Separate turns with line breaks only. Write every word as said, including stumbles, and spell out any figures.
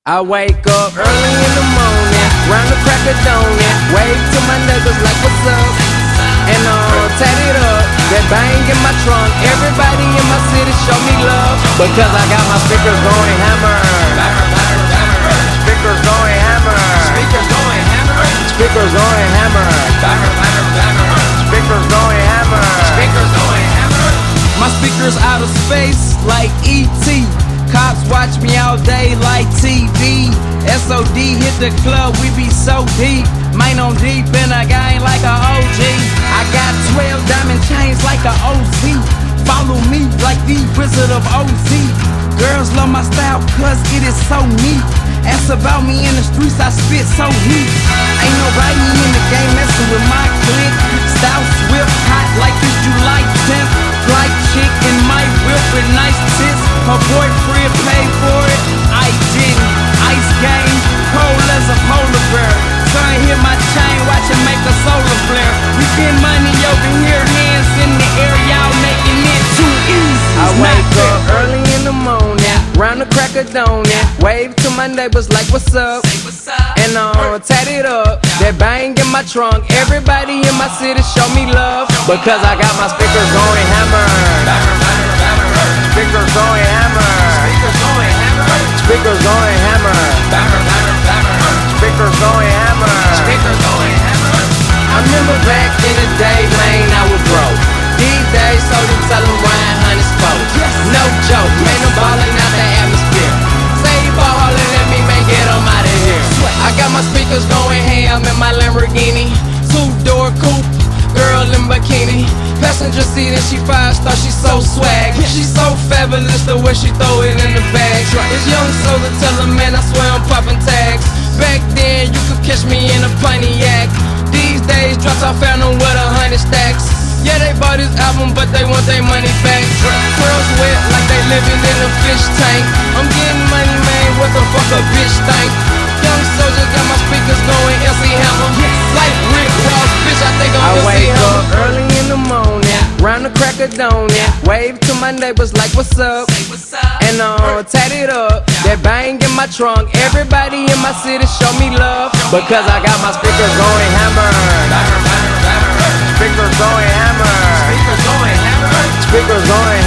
I wake up early in the morning, round the crack of dawn, wave to my neighbors like what's up, and uh, tat it up, that bang in my trunk. Everybody in my city show me love, because I got my speakers going hammer. Speakers going hammer. Speakers going hammer. Speakers going hammer. Speakers going hammer. Speakers going hammer. My speakers out of space like E T Cops watch me all day like T V. S O D hit the club, we be so deep. Mine on deep in a gang like a O G. I got twelve diamond chains like a O Z. Follow me like the Wizard of O Z. Girls love my style cause it is so neat. Ask about me in the streets, I spit so heat. Ain't nobody in the game messing with my clique. Style swift, hot like it's July tenth. Flight chick in my whip with nice tits. Her boyfriend paid for it, I didn't. Ice game, cold as a polar bear. Son hit my chain, watch it make a solar flare. We get money over here, hands in the air, y'all making it too easy. I wake up early in the morning, round the crack of dawn, wave to my neighbors like what's up, and uh, tat it up, that bang in my trunk. Everybody in my city show me love, because I got my speakers going hammer. Speakers going hammer. Speakers going hammer. Speakers going hammer. Speakers going hammer. Speakers going hammer. I remember back in the day, man, I was broke. These days, so they tell them Ryan Hunt's folk. No joke, man, I'm ballin' out the atmosphere. Say you ball hollin' at me, man, get 'em out of here. I got my speakers going ham in my Lamborghini. Two-door coupe, girl in bikini. Passenger seat and she five star, she so swag. She's so fabulous the way she throw it in the bag. This young soldier tell her, man, I swear I'm popping tags. Back then, you could catch me in a Pontiac. These days, drop top fountain with a hundred stacks. Yeah, they bought this album, but they want their money back. Girls wet like they living in a fish tank. I'm getting money, man, what the fuck a bitch think? Young soldier got my speakers going L C Hammer. Like Rick Ross, bitch, I think I'm I wake up early in the morning, round the crack of dawn, wave to my neighbors like what's up, and uh, tat it up, that bang in my trunk. Everybody in my city show me love, because I got my speakers going hammer. Speakers going hammer. Speakers going hammer. Speakers going hammer.